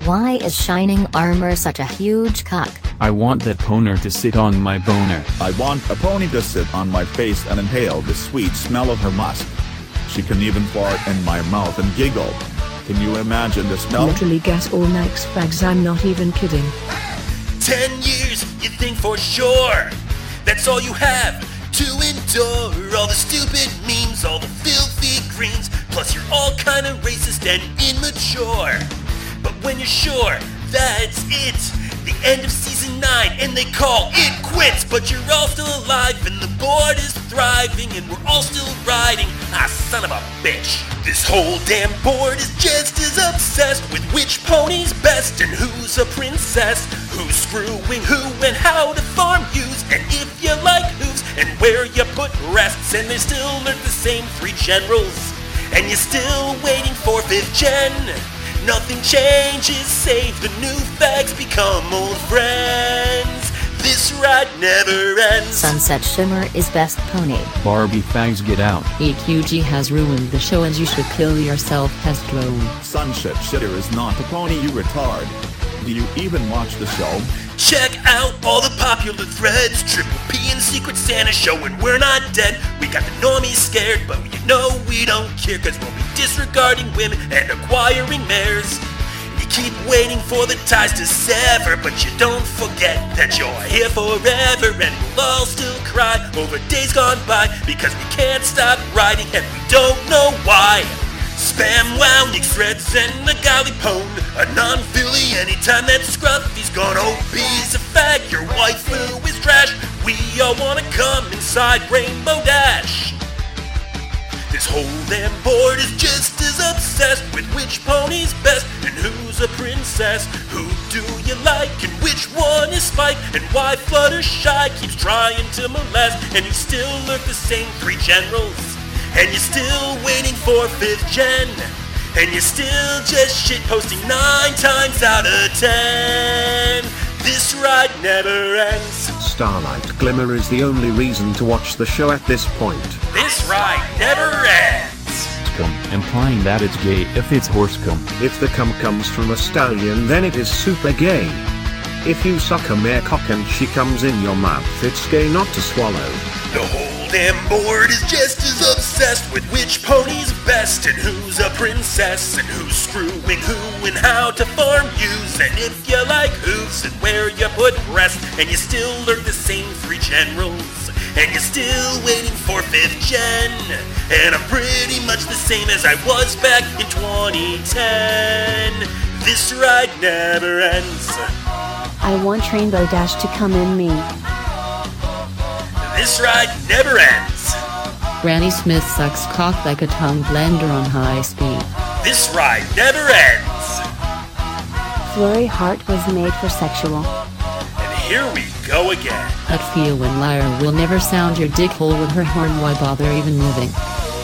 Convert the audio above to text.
Why is shining armor such a huge cock? I want that poner to sit on my boner. I want a pony to sit on my face and inhale the sweet smell of her musk. She can even fart in my mouth and giggle. Can you imagine the smell? Literally gas all max fags, I'm not even kidding. 10 years, you think for sure that's all you have to endure. All the stupid memes, all the filthy greens, plus you're all kinda racist and immature. But when you're sure that's it, the end of season 9 and they call it quits. But you're all still alive and the board is thriving and we're all still riding. Ah, son of a bitch. This whole damn board is just as obsessed with which pony's best and who's a princess, who's screwing who and how to farm use, and if you like hooves and where you put rests. And they still are the same 3 generals and you're still waiting for 5th gen. Nothing changes save the new fags become old friends. This ride never ends. Sunset Shimmer is best pony. Barbie fags get out. EQG has ruined the show and you should kill yourself, has drone. Sunset Shitter is not a pony, you retard. Do you even watch the show? Check out all the popular threads. Triple P and Secret Santa showing we're not dead. We got the normies scared, but you know we don't care, cause we'll be disregarding women and acquiring mares. You keep waiting for the ties to sever, but you don't forget that you're here forever. And we'll all still cry over days gone by, because we can't stop riding and we don't know why. Spam wow, Nick threads and the golly pone. A non-Philly anytime that Scruffy's gone. Opie's a fag, your waifu is trash. We all wanna come inside Rainbow Dash. This whole damn board is just as obsessed with which pony's best and who's a princess. Who do you like and which one is Spike, and why Fluttershy keeps trying to molest. And you still look the same 3 generals, and you're still waiting for 5th gen, and you're still just shitposting 9 times out of 10. This ride never ends. Starlight Glimmer is the only reason to watch the show at this point. This ride never ends. Cum, implying that it's gay if it's horse cum. If the cum comes from a stallion, then it is super gay. If you suck a mare cock and she comes in your mouth, it's gay not to swallow. The whole damn board is just as obsessed with which pony's best and who's a princess and who's screwing who and how to farm use, and if you like hooves and where you put rest. And you still learn the same 3 generals, and you're still waiting for 5th gen. And I'm pretty much the same as I was back in 2010. This ride never ends. I want Rainbow Dash to come in me. This ride never ends. Granny Smith sucks cock like a tongue blender on high speed. This ride never ends. Flurry Heart was made for sexual. And here we go again. That Fiona Liar will never sound your dick hole with her horn, why bother even living?